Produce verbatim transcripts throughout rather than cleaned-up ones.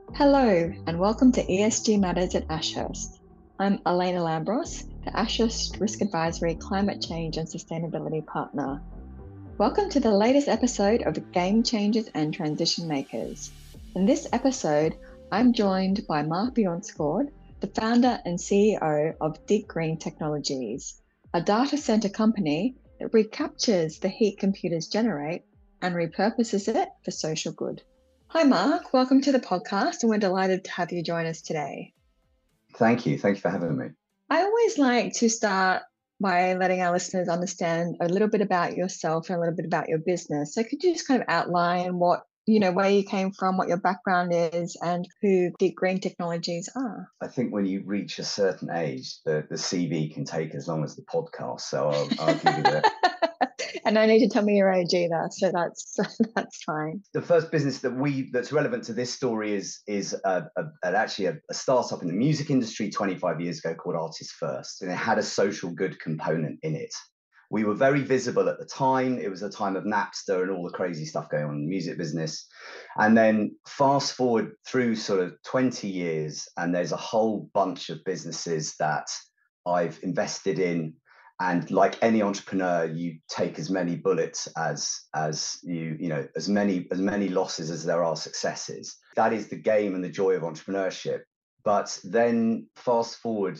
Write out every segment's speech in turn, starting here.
Hello, and welcome to E S G Matters at Ashurst. I'm Elena Lambros, the Ashurst Risk Advisory Climate Change and Sustainability Partner. Welcome to the latest episode of Game Changers and Transition Makers. In this episode, I'm joined by Mark Bjornsgaard, the founder and C E O of Deep Green Technologies, a data center company that recaptures the heat computers generate and repurposes it for social good. Hi, Mark. Welcome to the podcast, and we're delighted to have you join us today. Thank you. Thank you for having me. I always like to start by letting our listeners understand a little bit about yourself and a little bit about your business. So could you just kind of outline what, you know, where you came from, what your background is, and who Deep Green Technologies are? I think when you reach a certain age, the, the C V can take as long as the podcast. So I'll, I'll give you the... And no need to tell me your age either, so that's that's fine. The first business that we that's relevant to this story is is a, a, a, actually a, a startup in the music industry twenty-five years ago called Artists First, and it had a social good component in it. We were very visible at the time. It was a time of Napster and all the crazy stuff going on in the music business. And then fast forward through sort of twenty years, and there's a whole bunch of businesses that I've invested in. And like any entrepreneur, you take as many bullets as as you you know as many as many losses as there are successes. That is the game and the joy of entrepreneurship. But then fast forward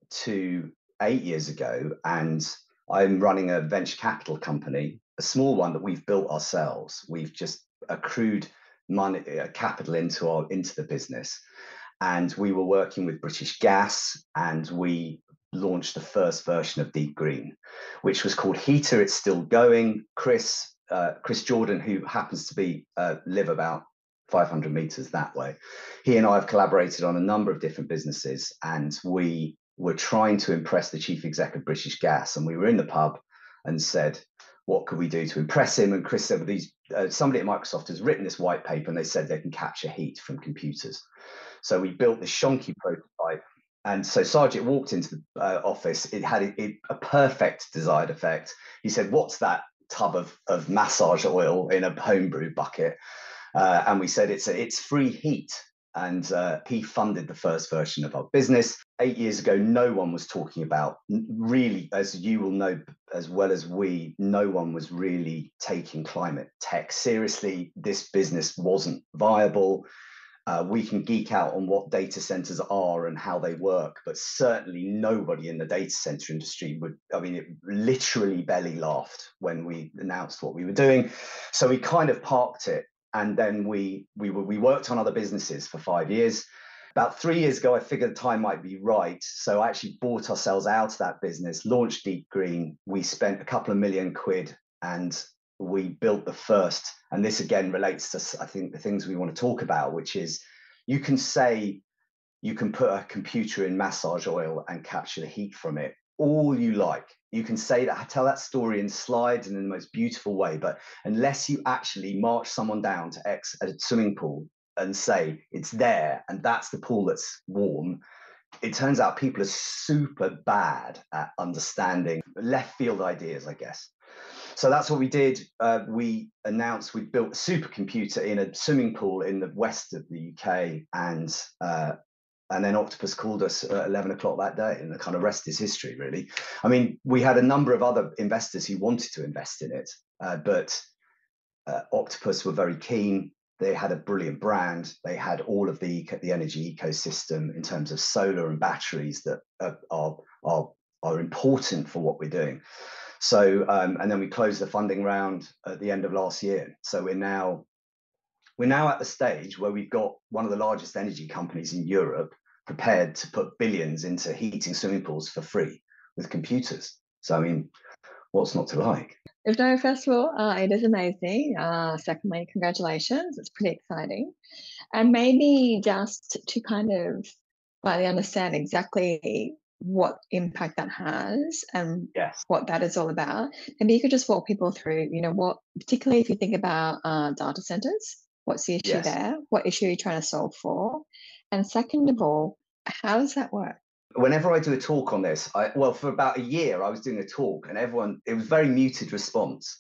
to eight years ago, and I'm running a venture capital company, a small one that we've built ourselves. We've just accrued money, uh, capital into our into the business, and we were working with British Gas, and we launched the first version of Deep Green, which was called Heater. It's still going. Chris, uh, Chris Jordan, who happens to be uh, live about five hundred meters that way, he and I have collaborated on a number of different businesses, and we were trying to impress the chief exec of British Gas. And we were in the pub and said, what could we do to impress him? And Chris said, well, these, uh, somebody at Microsoft has written this white paper, and they said they can capture heat from computers. So we built this shonky prototype. And so Sargit walked into the uh, office. It had a, it, a perfect desired effect. He said, what's that tub of, of massage oil in a homebrew bucket? Uh, and we said, it's a, it's free heat. And uh, he funded the first version of our business. Eight years ago, no one was talking about, really, as you will know as well as we, no one was really taking climate tech seriously. This business wasn't viable. Uh, we can geek out on what data centers are and how they work, but certainly nobody in the data center industry would, I mean, it literally belly laughed when we announced what we were doing. So we kind of parked it. And then we, we, were, we worked on other businesses for five years. About three years ago, I figured the time might be right. So I actually bought ourselves out of that business, launched Deep Green. We spent a couple of million quid, and we built the first, and this again relates to, I think, the things we want to talk about, which is you can say you can put a computer in massage oil and capture the heat from it all you like. You can say that, tell that story in slides and in the most beautiful way, but unless you actually march someone down to X at a swimming pool and say it's there and that's the pool that's warm, it turns out people are super bad at understanding left field ideas, I guess. So that's what we did. Uh, we announced we built a supercomputer in a swimming pool in the west of the U K, and uh, and then Octopus called us at eleven o'clock that day, and the kind of rest is history, really. I mean, we had a number of other investors who wanted to invest in it, uh, but uh, Octopus were very keen. They had a brilliant brand. They had all of the the energy ecosystem in terms of solar and batteries that are are are, are important for what we're doing. So, um, and then we closed the funding round at the end of last year. So we're now, we're now at the stage where we've got one of the largest energy companies in Europe prepared to put billions into heating swimming pools for free with computers. So, I mean, what's not to like? If no, first of all, uh, it is amazing. Uh, secondly, congratulations. It's pretty exciting. And maybe just to kind of slightly understand exactly what impact that has and yes. what that is all about, maybe you could just walk people through, you know, what, particularly if you think about uh, data centers, what's the issue Yes. there? What issue are you trying to solve for? And second of all, how does that work? Whenever I do a talk on this, I, well, for about a year, I was doing a talk and everyone, it was very muted response.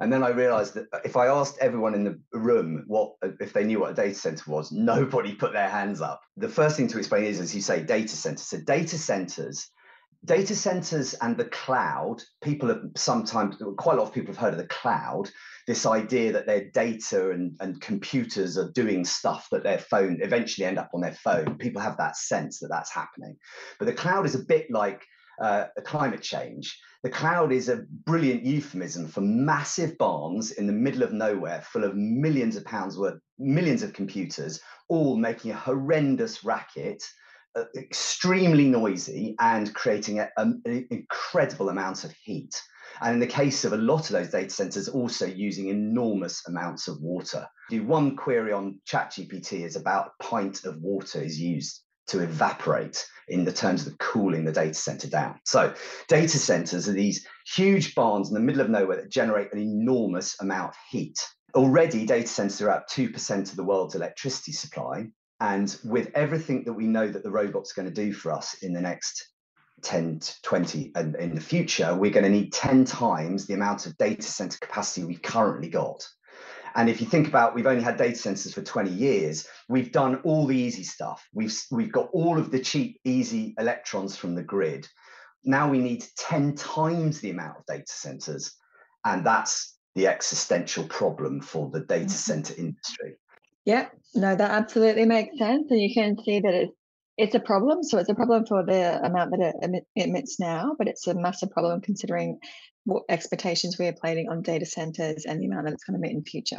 And then I realized that if I asked everyone in the room what if they knew what a data center was, nobody put their hands up. The first thing to explain is, as you say, data centers. So data centers, data centers and the cloud, people have sometimes, quite a lot of people have heard of the cloud, this idea that their data and, and computers are doing stuff that their phone eventually end up on their phone. People have that sense that that's happening. But the cloud is a bit like uh, climate change. The cloud is a brilliant euphemism for massive barns in the middle of nowhere full of millions of pounds worth, millions of computers, all making a horrendous racket, uh, extremely noisy, and creating a, a, an incredible amount of heat. And in the case of a lot of those data centers, also using enormous amounts of water. Do one query on ChatGPT is about a pint of water is used to evaporate in the terms of cooling the data center down. So data centers are these huge barns in the middle of nowhere that generate an enormous amount of heat. Already, data centers are at two percent of the world's electricity supply. And with everything that we know that the robots are going to do for us in the next ten to twenty and in the future, we're going to need ten times the amount of data center capacity we've currently got. And if you think about, we've only had data centers for twenty years, we've done all the easy stuff. We've, we've got all of the cheap, easy electrons from the grid. Now we need ten times the amount of data centers. And that's the existential problem for the data center industry. Yeah, no, that absolutely makes sense. And you can see that it's, it's a problem. So it's a problem for the amount that it emit, emits now, but it's a massive problem considering what expectations we are placing on data centers and the amount that it's going to emit in future.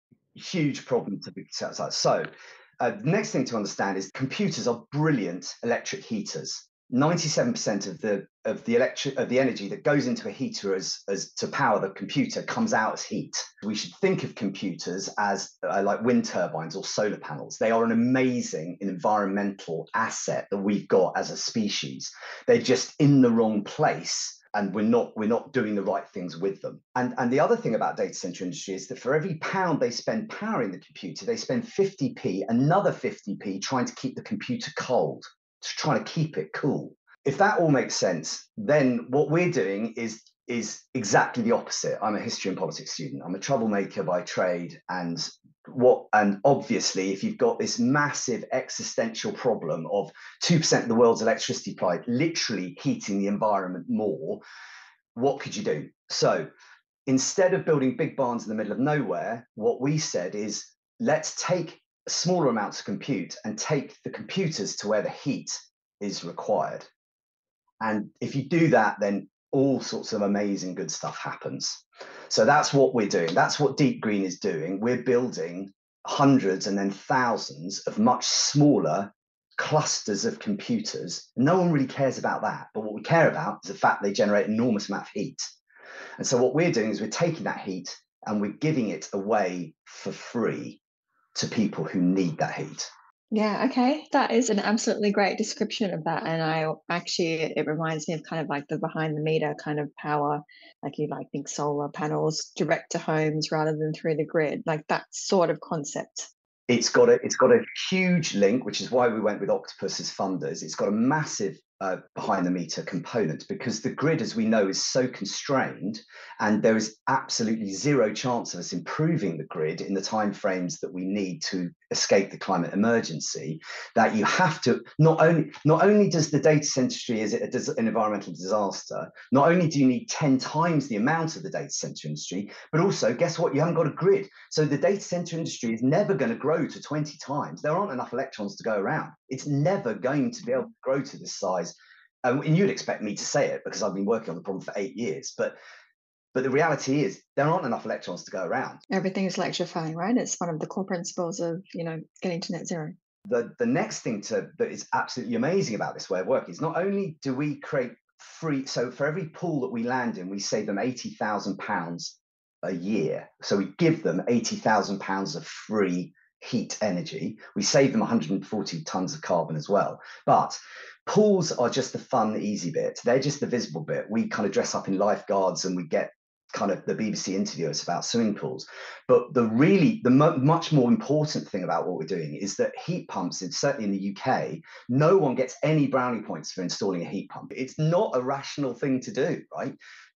Huge problem to be satisfied. So uh, the next thing to understand is computers are brilliant electric heaters. ninety-seven percent of the of the electric of the energy that goes into a heater as, as to power the computer comes out as heat. We should think of computers as uh, like wind turbines or solar panels. They are an amazing environmental asset that we've got as a species. They're just in the wrong place, and we're not we're not doing the right things with them. And and the other thing about data center industry is that for every pound they spend powering the computer, they spend fifty p, another fifty p trying to keep the computer cold, to try to keep it cool. If that all makes sense, then what we're doing is is exactly the opposite. I'm a history and politics student. I'm a troublemaker by trade, and what and obviously if you've got this massive existential problem of two percent of the world's electricity supply literally heating the environment more, what could you do? So instead of building big barns in the middle of nowhere, what we said is, let's take smaller amounts of compute and take the computers to where the heat is required. And if you do that, then all sorts of amazing good stuff happens. So that's what we're doing. That's what Deep Green is doing. We're building hundreds and then thousands of much smaller clusters of computers. No one really cares about that. But what we care about is the fact they generate an enormous amount of heat. And so what we're doing is we're taking that heat and we're giving it away for free to people who need that heat. Yeah, okay. That is an absolutely great description of that. And I actually, it reminds me of kind of like the behind the meter kind of power, like you like think solar panels direct to homes rather than through the grid, like that sort of concept. It's got a, it's got a huge link, which is why we went with Octopus as funders. It's got a massive uh, behind the meter component because the grid, as we know, is so constrained, and there is absolutely zero chance of us improving the grid in the timeframes that we need to escape the climate emergency. That you have to not only not only does the data center industry is it a, an environmental disaster. Not only do you need ten times the amount of the data center industry, but also guess what? You haven't got a grid, so the data center industry is never going to grow to twenty times. There aren't enough electrons to go around. It's never going to be able to grow to this size. Um, and you'd expect me to say it because I've been working on the problem for eight years. But but the reality is there aren't enough electrons to go around. Everything is electrifying, right? It's one of the core principles of, you know, getting to net zero. The, the next thing to that is absolutely amazing about this way of working is not only do we create free, so for every pool that we land in, we save them eighty thousand pounds a year. So we give them eighty thousand pounds of free heat energy. We save them one hundred forty tons of carbon as well. But pools are just the fun, easy bit. They're just the visible bit. We kind of dress up in lifeguards and we get kind of the B B C interview us about swimming pools. But the really, the mo much more important thing about what we're doing is that heat pumps, and certainly in the U K, no one gets any brownie points for installing a heat pump. It's not a rational thing to do, right?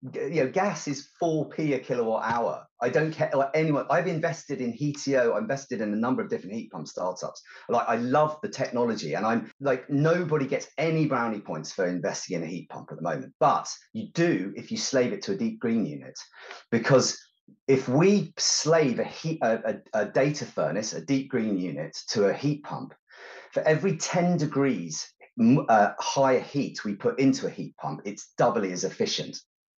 you know, gas is four p a kilowatt hour. I don't care like anyone. I've invested in Heatio. I invested in a number of different heat pump startups. Like I love the technology, and I'm like nobody gets any brownie points for investing in a heat pump at the moment. But you do if you slave it to a deep green unit, because if we slave a heat a, a, a data furnace, a deep green unit, to a heat pump, for every ten degrees uh, higher heat we put into a heat pump, it's doubly as efficient.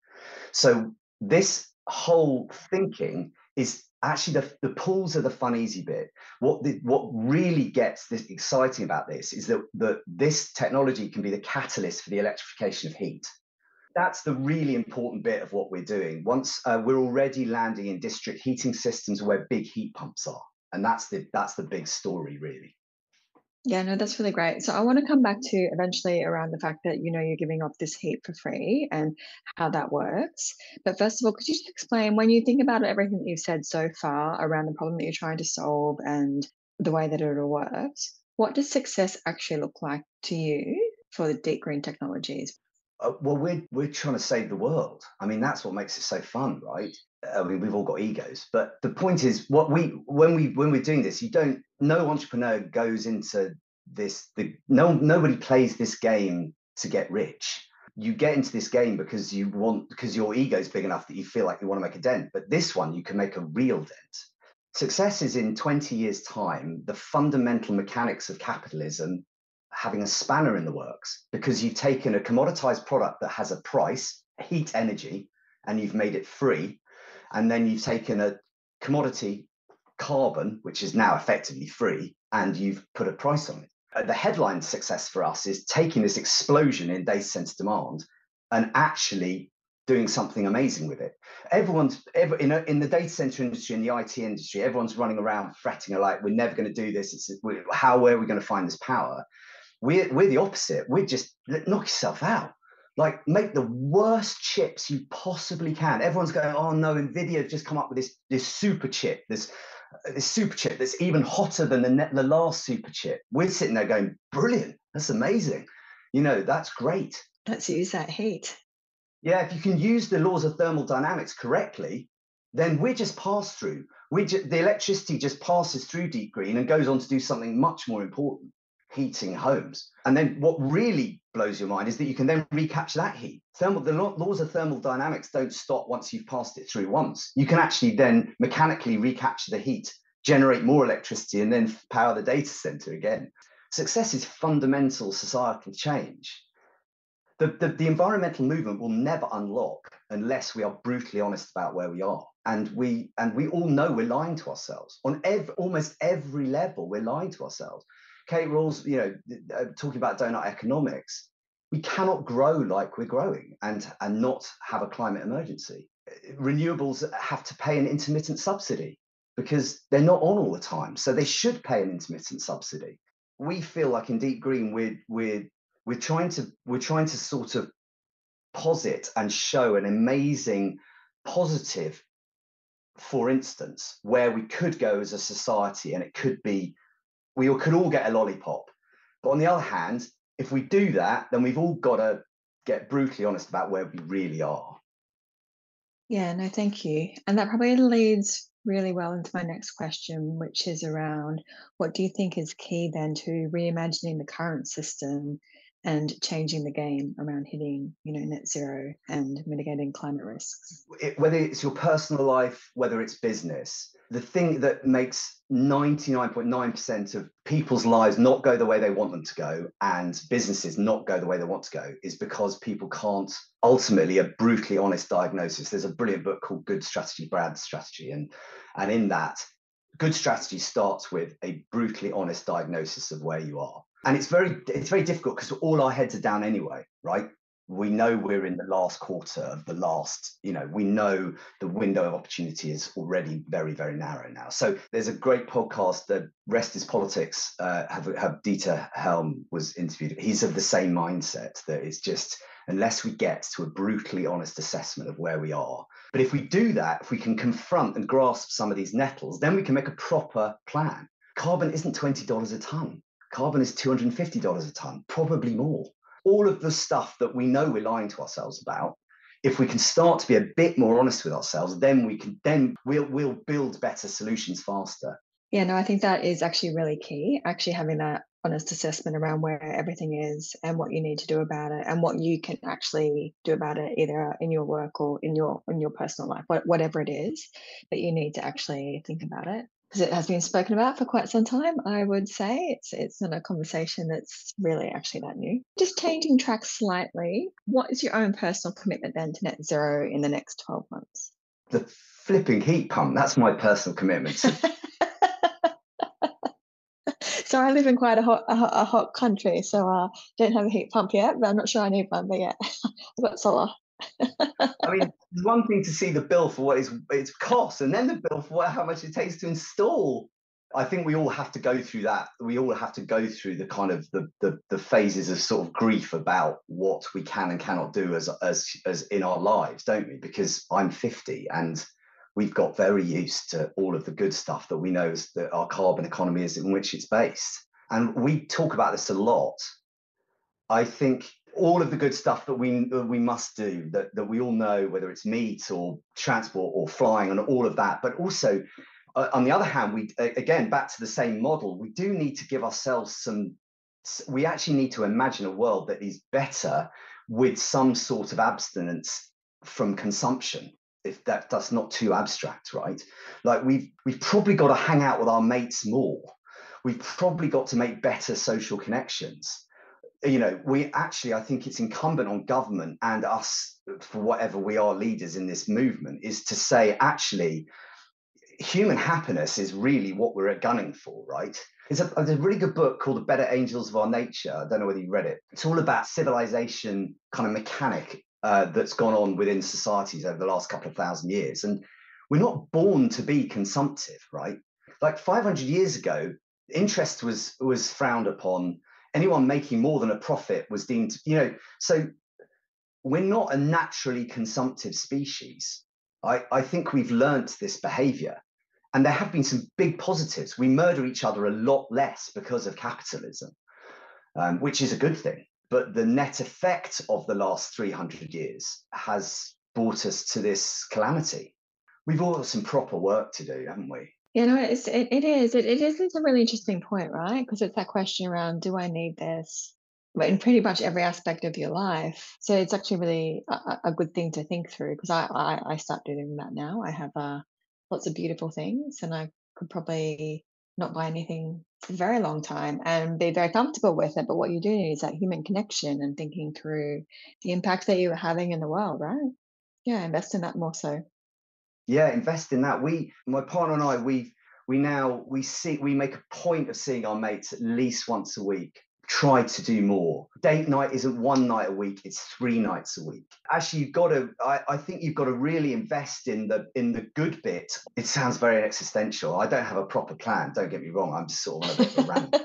So this whole thinking is actually the, the pools are the fun, easy bit. What the, what really gets this exciting about this is that, that this technology can be the catalyst for the electrification of heat. That's the really important bit of what we're doing. Once uh, we're already landing in district heating systems where big heat pumps are, and that's the that's the big story, really. Yeah, no, that's really great. So I want to come back to eventually around the fact that, you know, you're giving off this heat for free and how that works. But first of all, could you just explain, when you think about everything that you've said so far around the problem that you're trying to solve and the way that it all works, what does success actually look like to you for the deep green technologies? Uh, well, we're we're trying to save the world. I mean, that's what makes it so fun, right? I mean, we've all got egos, but the point is, what we when we when we're doing this, you don't. No entrepreneur goes into this. The, no nobody plays this game to get rich. You get into this game because you want because your ego is big enough that you feel like you want to make a dent. But this one, you can make a real dent. Success is in twenty years' time. The fundamental mechanics of capitalism having a spanner in the works, because you've taken a commoditized product that has a price, heat energy, and you've made it free. And then you've taken a commodity, carbon, which is now effectively free, and you've put a price on it. Uh, the headline success for us is taking this explosion in data center demand and actually doing something amazing with it. Everyone's every, in, a, in the data center industry, in the I T industry, everyone's running around fretting like, we're never going to do this. It's, how are we going to find this power? We're, we're the opposite. We're just knock yourself out. Like, make the worst chips you possibly can. Everyone's going, oh no, NVIDIA just come up with this, this super chip, this, this super chip that's even hotter than the, the last super chip. We're sitting there going, brilliant, that's amazing. You know, that's great. Let's use that heat. Yeah, if you can use the laws of thermodynamics correctly, then we're just pass through. We just, the electricity just passes through deep green and goes on to do something much more important, heating homes. And then what really blows your mind is that you can then recapture that heat. Thermal, the laws of thermodynamics don't stop once you've passed it through once. You can actually then mechanically recapture the heat, generate more electricity, and then power the data center again. Success is fundamental societal change. The, the, the environmental movement will never unlock unless we are brutally honest about where we are. And we and we all know we're lying to ourselves. On every, almost every level, we're lying to ourselves. Kate Rawls, you know, uh, talking about donut economics, we cannot grow like we're growing and, and not have a climate emergency. Renewables have to pay an intermittent subsidy because they're not on all the time. So they should pay an intermittent subsidy. We feel like in Deep Green, we're, we're We're trying to we're trying to sort of posit and show an amazing positive, for instance, where we could go as a society, and it could be we all, could all get a lollipop. But on the other hand, if we do that, then we've all got to get brutally honest about where we really are. Yeah, no, thank you. And that probably leads really well into my next question, which is around, what do you think is key then to reimagining the current system and changing the game around hitting, you know, net zero and mitigating climate risks? It, whether it's your personal life, whether it's business, the thing that makes ninety-nine point nine percent of people's lives not go the way they want them to go, and businesses not go the way they want to go, is because people can't ultimately a brutally honest diagnosis. There's a brilliant book called Good Strategy, Bad Strategy. And, and in that, good strategy starts with a brutally honest diagnosis of where you are. And it's very, it's very difficult because all our heads are down anyway, right? We know we're in the last quarter of the last, you know, we know the window of opportunity is already very, very narrow now. So there's a great podcast, that Rest is Politics, uh, have, have Dieter Helm was interviewed. He's of the same mindset, that it's just, unless we get to a brutally honest assessment of where we are. But if we do that, if we can confront and grasp some of these nettles, then we can make a proper plan. Carbon isn't twenty dollars a ton. Carbon is two hundred fifty dollars a ton, probably more. All of the stuff that we know we're lying to ourselves about if we can start to be a bit more honest with ourselves, then we can then we'll we'll build better solutions faster. Yeah, no, I think that is actually really key, actually having that honest assessment around where everything is and what you need to do about it and what you can actually do about it, either in your work or in your in your personal life, what, whatever it is that you need to actually think about it. Because it has been spoken about for quite some time, I would say. It's it's not a conversation that's really actually that new. Just changing track slightly, what is your own personal commitment then to net zero in the next twelve months? The flipping heat pump, that's my personal commitment to So I live in quite a hot, a, hot- a hot country, so I uh, don't have a heat pump yet, but I'm not sure I need one. But yeah, I've got solar. I mean, it's one thing to see the bill for what it's, it's costs, and then the bill for what, how much it takes to install. I think we all have to go through that. We all have to go through the kind of the, the the phases of sort of grief about what we can and cannot do as as as in our lives, don't we? Because I'm fifty and we've got very used to all of the good stuff that we know is that our carbon economy is in which it's based. And we talk about this a lot. I think all of the good stuff that we that we must do, that, that we all know, whether it's meat or transport or flying and all of that, but also uh, on the other hand, we again back to the same model, we do need to give ourselves some, we actually need to imagine a world that is better with some sort of abstinence from consumption, if that, that's not too abstract, right? Like we've we've probably got to hang out with our mates more. We've probably got to make better social connections. You know, we actually, I think it's incumbent on government and us, for whatever we are leaders in this movement, is to say, actually, human happiness is really what we're gunning for, right? It's a, there's a really good book called The Better Angels of Our Nature. I don't know whether you read it. It's all about civilization kind of mechanic uh, that's gone on within societies over the last couple of thousand years. And we're not born to be consumptive, right? Like five hundred years ago, interest was was frowned upon. Anyone making more than a profit was deemed, you know, so we're not a naturally consumptive species. I, I think we've learnt this behavior. And there have been some big positives. We murder each other a lot less because of capitalism, um, which is a good thing. But the net effect of the last three hundred years has brought us to this calamity. We've all got some proper work to do, haven't we? You know, it's, it, it is. It, it is it's a really interesting point, right? Because it's that question around, do I need this? But in pretty much every aspect of your life. So it's actually really a, a good thing to think through, because I, I, I start doing that now. I have uh, lots of beautiful things, and I could probably not buy anything for a very long time and be very comfortable with it. But what you do need is that human connection and thinking through the impact that you're having in the world, right? Yeah, invest in that more so. Yeah, invest in that. We, my partner and I, we we now we see we make a point of seeing our mates at least once a week. Try to do more. Date night isn't one night a week; it's three nights a week. Actually, you've got to. I, I think you've got to really invest in the in the good bit. It sounds very existential. I don't have a proper plan. Don't get me wrong. I'm just sort of on a bit of a rant.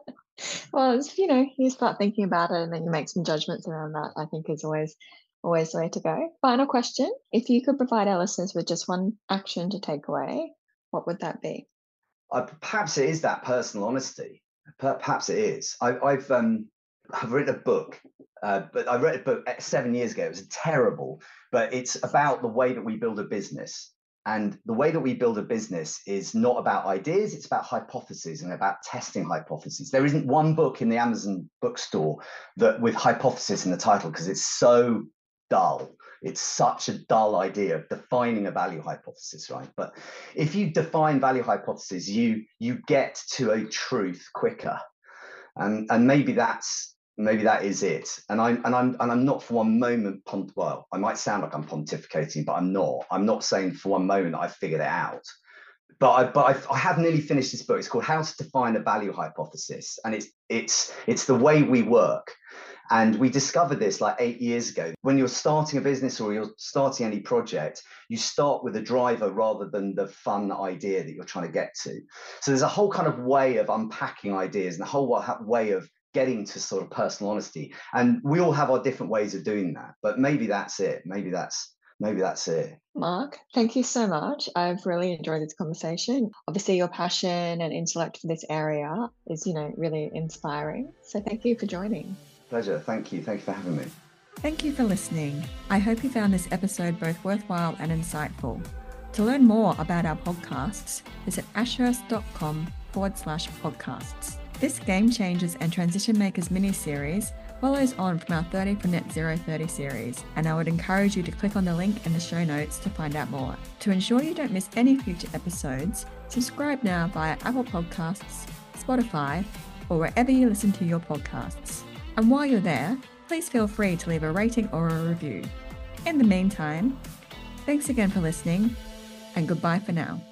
Well, it's, you know, you start thinking about it and then you make some judgments around that, I think is always always the way to go. Final question. If you could provide our listeners with just one action to take away, what would that be? Uh, perhaps it is that personal honesty. Perhaps it is. I, I've um, I've written a book, uh, but I read a book seven years ago. It was terrible, but it's about the way that we build a business. And the way that we build a business is not about ideas, it's about hypotheses and about testing hypotheses. There isn't one book in the Amazon bookstore that with hypothesis in the title, because it's so dull. It's such a dull idea of defining a value hypothesis, right? But if you define value hypothesis, you you get to a truth quicker. And and maybe that's maybe that is it. And I'm and I'm and I'm not for one moment pont well, I might sound like I'm pontificating, but I'm not. I'm not saying for one moment that I figured it out. But I but I've, I have nearly finished this book. It's called How to Define a Value Hypothesis, and it's it's it's the way we work. And we discovered this like eight years ago. When you're starting a business or you're starting any project, you start with a driver rather than the fun idea that you're trying to get to. So there's a whole kind of way of unpacking ideas and a whole way of getting to sort of personal honesty. And we all have our different ways of doing that. But maybe that's it. Maybe that's maybe that's it. Mark, thank you so much. I've really enjoyed this conversation. Obviously, your passion and intellect for this area is, you know, really inspiring. So thank you for joining. Pleasure. Thank you. Thank you for having me. Thank you for listening. I hope you found this episode both worthwhile and insightful. To learn more about our podcasts, visit ashurst.com forward slash podcasts. This Game Changers and Transition Makers mini-series follows on from our thirty for Net Zero thirty series, and I would encourage you to click on the link in the show notes to find out more. To ensure you don't miss any future episodes, subscribe now via Apple Podcasts, Spotify, or wherever you listen to your podcasts. And while you're there, please feel free to leave a rating or a review. In the meantime, thanks again for listening, and goodbye for now.